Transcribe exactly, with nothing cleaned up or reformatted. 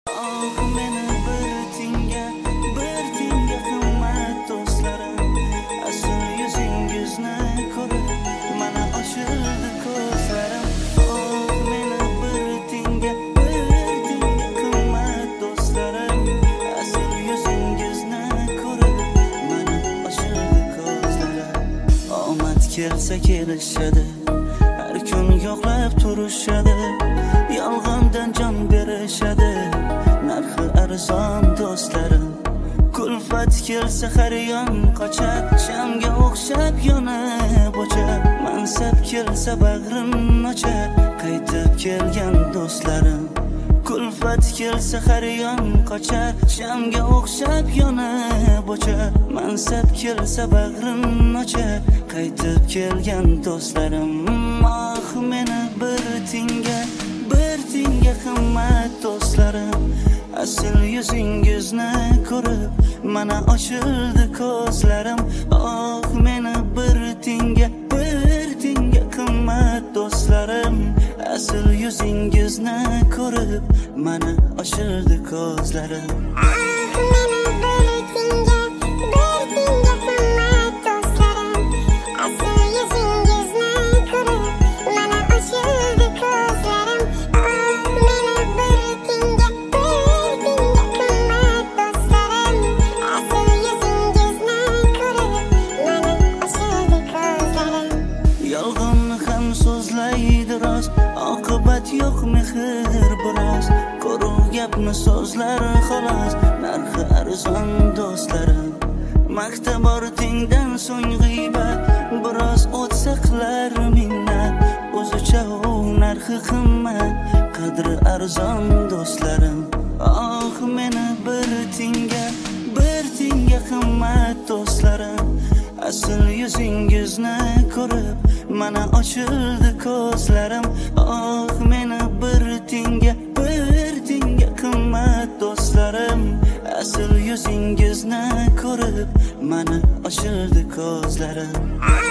kelsa kelishadi, har kun yo'qlab turishadi, yolg'ondan jon berishadi, narxi arzon do'stlarim. Kulfat kelsa har yon qochar, shamga o'xshab yonib o'char, mansab kelsa bag'rim ochar, qaytib kelgan do'stlarim. Kulfat kelsa har yon qochar, shamga o'xshab yonib o'char, mansab kelsa bag'rim ochar, qaytib kelgan do'stlarim. Oh meni bir tinga, bir tinga qimmat do'stlarim, asl yuzingizni ko'rib mana ochildi ko'zlarim. Oh meni bir tinga, bir tinga qimmat do'stlarim, asl yuzingizni ko'rib mana ochildi ko'zlarim. Yolg'onni ham so'zlaydi rost, oqibat yo'q mehr biroz, ko'ruv gapni so'zlar xolos, narxi arzon do'stlarim. Maktab ortingdan so'ng g'iybat, biroz o'tsa qilar minnat, o'zicha u narxi qimmat, qadri arzon do'stlarim. Oh meni bir tinga, bir tinga qimmat do'stlarim, asl yuzingizni ko'rib mana ochildi ko'zlarim. Oh meni bir tinga, bir tinga qimmat do'stlarim, asl yuzingizni ko'rib mana ochildi ko'zlarim.